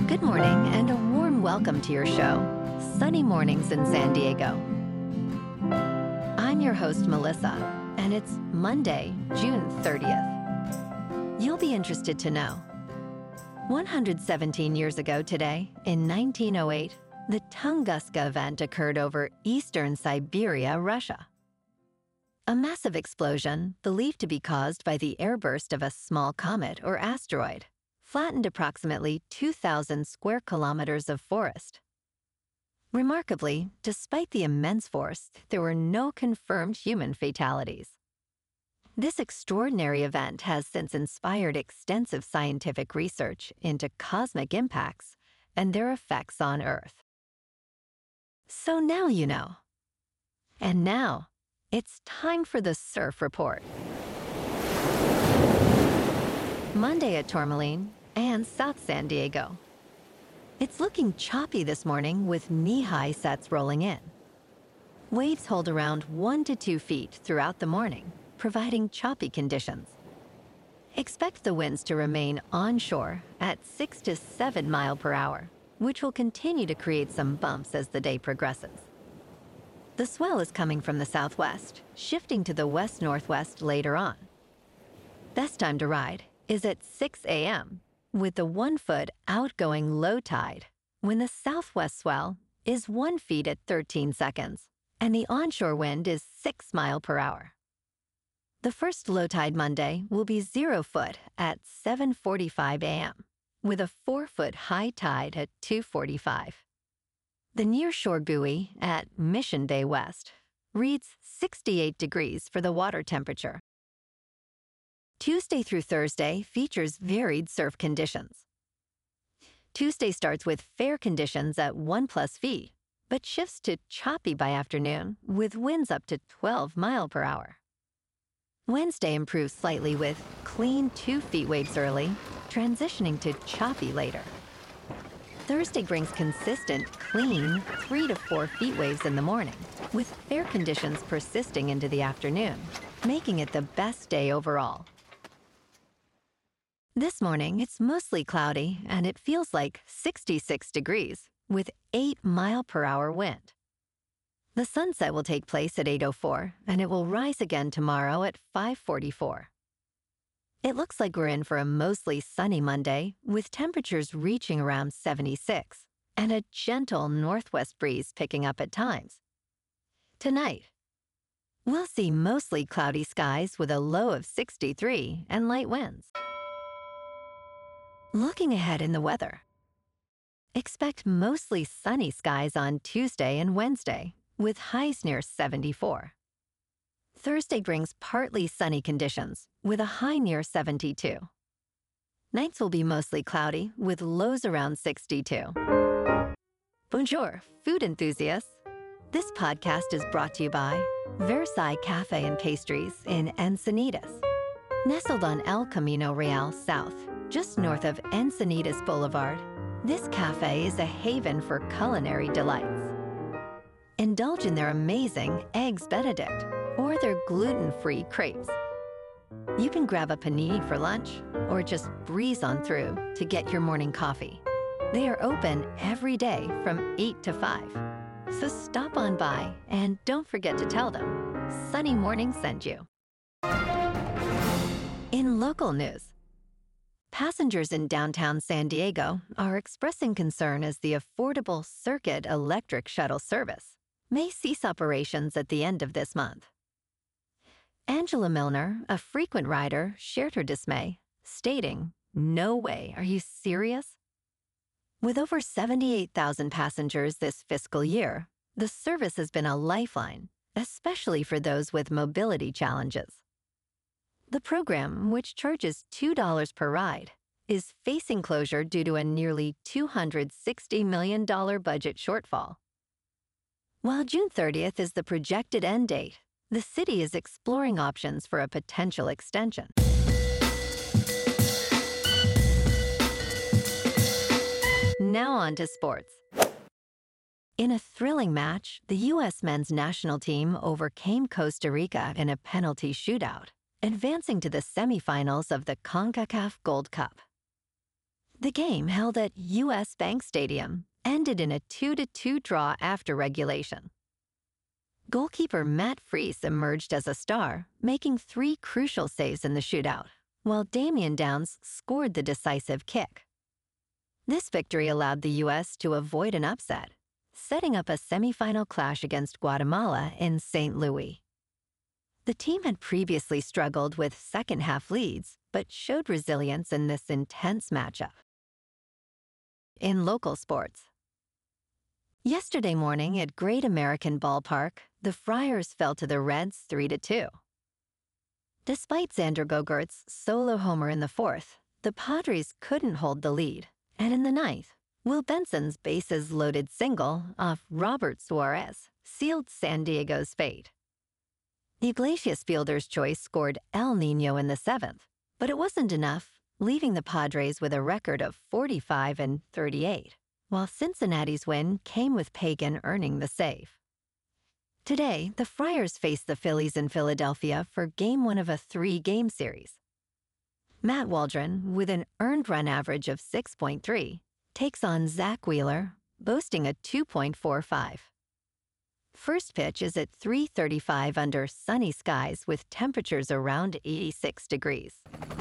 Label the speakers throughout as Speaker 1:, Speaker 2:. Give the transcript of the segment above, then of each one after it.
Speaker 1: Good morning and a warm welcome to your show, Sunny Mornings in San Diego. I'm your host, Melissa, and it's Monday, June 30th. You'll be interested to know. 117 years ago today, in 1908, the Tunguska event occurred over eastern Siberia, Russia. A massive explosion, believed to be caused by the airburst of a small comet or asteroid, flattened approximately 2,000 square kilometers of forest. Remarkably, despite the immense force, there were no confirmed human fatalities. This extraordinary event has since inspired extensive scientific research into cosmic impacts and their effects on Earth. So now you know. And now, it's time for the Surf Report. Monday at Tourmaline and South San Diego. It's looking choppy this morning with knee-high sets rolling in. Waves hold around 1 to 2 feet throughout the morning, providing choppy conditions. Expect the winds to remain onshore at 6 to 7 miles per hour, which will continue to create some bumps as the day progresses. The swell is coming from the southwest, shifting to the west-northwest later on. Best time to ride is at 6 a.m., with the 1-foot outgoing low tide, when the southwest swell is 1 foot at 13 seconds, and the onshore wind is 6 miles per hour. The first low tide Monday will be 0 foot at 7:45 a.m., with a 4-foot high tide at 2:45. The nearshore buoy at Mission Bay West reads 68 degrees for the water temperature. Tuesday through Thursday features varied surf conditions. Tuesday starts with fair conditions at 1+ feet, but shifts to choppy by afternoon with winds up to 12 miles per hour. Wednesday improves slightly with clean 2 feet waves early, transitioning to choppy later. Thursday brings consistent, clean 3 to 4 feet waves in the morning, with fair conditions persisting into the afternoon, making it the best day overall. This morning, it's mostly cloudy, and it feels like 66 degrees, with 8 mile per hour wind. The sunset will take place at 8:04, and it will rise again tomorrow at 5:44. It looks like we're in for a mostly sunny Monday, with temperatures reaching around 76, and a gentle northwest breeze picking up at times. Tonight, we'll see mostly cloudy skies with a low of 63 and light winds. Looking ahead in the weather. Expect mostly sunny skies on Tuesday and Wednesday, with highs near 74. Thursday brings partly sunny conditions, with a high near 72. Nights will be mostly cloudy, with lows around 62. Bonjour, food enthusiasts. This podcast is brought to you by Versailles Cafe and Pastries in Encinitas. Nestled on El Camino Real South, just north of Encinitas Boulevard, this cafe is a haven for culinary delights. Indulge in their amazing Eggs Benedict or their gluten-free crepes. You can grab a panini for lunch or just breeze on through to get your morning coffee. They are open every day from 8 to 5. So stop on by and don't forget to tell them Sunny Morning sent you. In local news, passengers in downtown San Diego are expressing concern as the affordable Circuit electric shuttle service may cease operations at the end of this month. Angela Milner, a frequent rider, shared her dismay, stating, "No way, are you serious?" With over 78,000 passengers this fiscal year, the service has been a lifeline, especially for those with mobility challenges. The program, which charges $2 per ride, is facing closure due to a nearly $260 million budget shortfall. While June 30th is the projected end date, the city is exploring options for a potential extension. Now on to sports. In a thrilling match, the U.S. men's national team overcame Costa Rica in a penalty shootout, advancing to the semifinals of the CONCACAF Gold Cup. The game, held at U.S. Bank Stadium, ended in a 2-2 draw after regulation. Goalkeeper Matt Freese emerged as a star, making 3 crucial saves in the shootout, while Damian Downs scored the decisive kick. This victory allowed the U.S. to avoid an upset, setting up a semifinal clash against Guatemala in St. Louis. The team had previously struggled with second-half leads, but showed resilience in this intense matchup. In local sports. Yesterday morning at Great American Ballpark, the Friars fell to the Reds 3-2. Despite Xander Bogaerts' solo homer in the 4th, the Padres couldn't hold the lead, and in the 9th, Will Benson's bases-loaded single off Robert Suarez sealed San Diego's fate. The Iglesias fielder's choice scored El Niño in the 7th, but it wasn't enough, leaving the Padres with a record of 45-38, while Cincinnati's win came with Pagan earning the save. Today, the Friars face the Phillies in Philadelphia for Game 1 of a 3-game series. Matt Waldron, with an earned run average of 6.3, takes on Zach Wheeler, boasting a 2.45. First pitch is at 3:35 under sunny skies with temperatures around 86 degrees.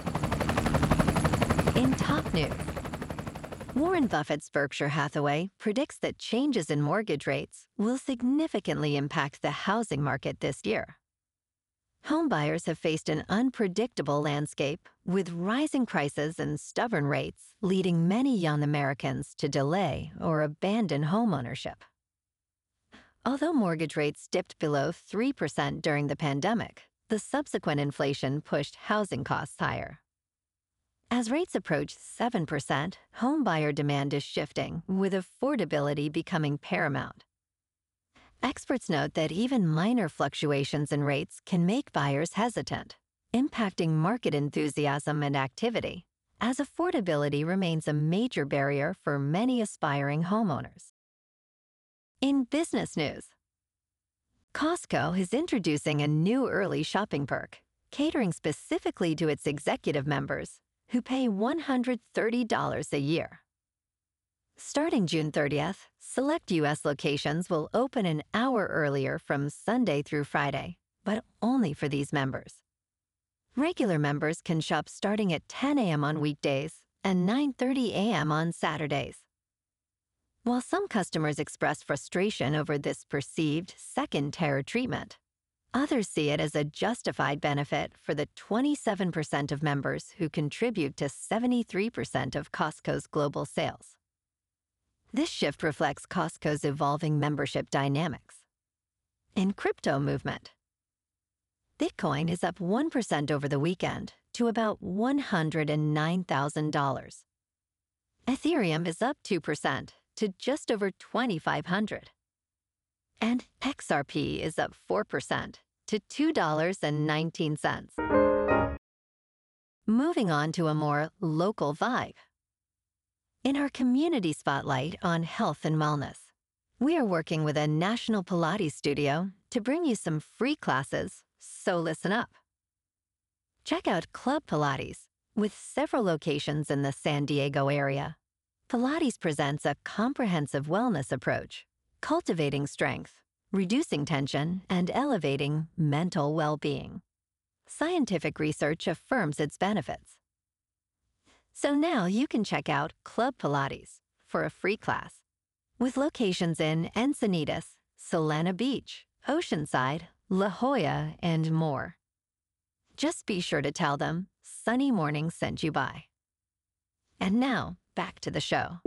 Speaker 1: In top news, Warren Buffett's Berkshire Hathaway predicts that changes in mortgage rates will significantly impact the housing market this year. Homebuyers have faced an unpredictable landscape, with rising prices and stubborn rates leading many young Americans to delay or abandon homeownership. Although mortgage rates dipped below 3% during the pandemic, the subsequent inflation pushed housing costs higher. As rates approach 7%, homebuyer demand is shifting, with affordability becoming paramount. Experts note that even minor fluctuations in rates can make buyers hesitant, impacting market enthusiasm and activity, as affordability remains a major barrier for many aspiring homeowners. In business news, Costco is introducing a new early shopping perk, catering specifically to its executive members, who pay $130 a year. Starting June 30th, select U.S. locations will open an hour earlier from Sunday through Friday, but only for these members. Regular members can shop starting at 10 a.m. on weekdays and 9:30 a.m. on Saturdays. While some customers express frustration over this perceived second-tier treatment, others see it as a justified benefit for the 27% of members who contribute to 73% of Costco's global sales. This shift reflects Costco's evolving membership dynamics. In crypto movement, Bitcoin is up 1% over the weekend to about $109,000. Ethereum is up 2% to just over 2,500. And XRP is up 4% to $2.19. Moving on to a more local vibe. In our community spotlight on health and wellness, we are working with a national Pilates studio to bring you some free classes, so listen up. Check out Club Pilates, with several locations in the San Diego area. Pilates presents a comprehensive wellness approach, cultivating strength, reducing tension, and elevating mental well-being. Scientific research affirms its benefits. So now you can check out Club Pilates for a free class, with locations in Encinitas, Solana Beach, Oceanside, La Jolla, and more. Just be sure to tell them Sunny Morning sent you by. And now, back to the show.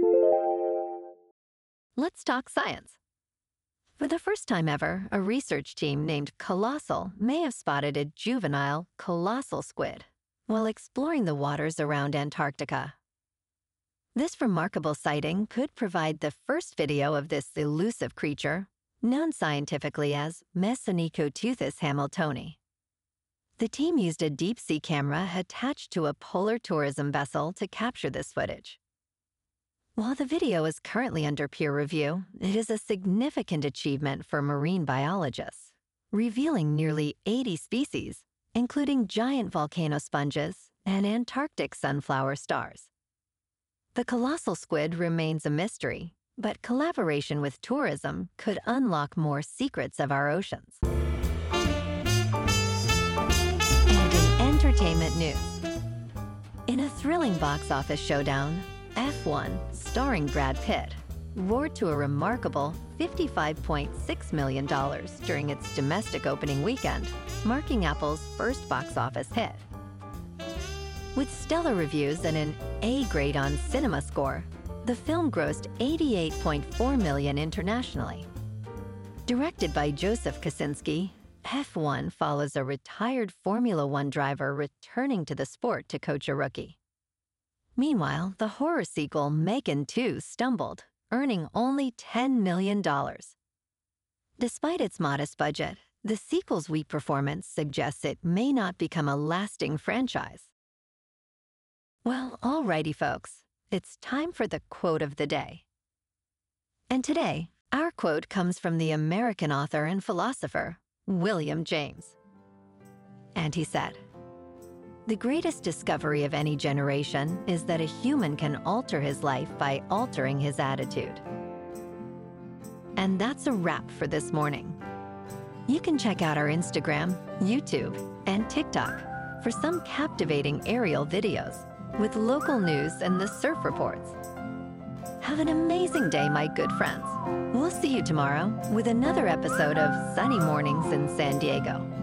Speaker 1: Let's talk science. For the first time ever, a research team named Colossal may have spotted a juvenile colossal squid while exploring the waters around Antarctica. This remarkable sighting could provide the first video of this elusive creature, known scientifically as Mesonicoteuthis hamiltoni. The team used a deep-sea camera attached to a polar tourism vessel to capture this footage. While the video is currently under peer review, it is a significant achievement for marine biologists, revealing nearly 80 species, including giant volcano sponges and Antarctic sunflower stars. The colossal squid remains a mystery, but collaboration with tourism could unlock more secrets of our oceans. And in entertainment news, in a thrilling box office showdown, F1, starring Brad Pitt, roared to a remarkable $55.6 million during its domestic opening weekend, marking Apple's first box office hit. With stellar reviews and an A grade on CinemaScore, the film grossed $88.4 million internationally. Directed by Joseph Kosinski, F1 follows a retired Formula One driver returning to the sport to coach a rookie. Meanwhile, the horror sequel Megan 2 stumbled, earning only $10 million. Despite its modest budget, the sequel's weak performance suggests it may not become a lasting franchise. Well, alrighty, folks. It's time for the quote of the day. And today, our quote comes from the American author and philosopher, William James. And he said, "The greatest discovery of any generation is that a human can alter his life by altering his attitude." And that's a wrap for this morning. You can check out our Instagram, YouTube, and TikTok for some captivating aerial videos with local news and the surf reports. Have an amazing day, my good friends. We'll see you tomorrow with another episode of Sunny Mornings in San Diego.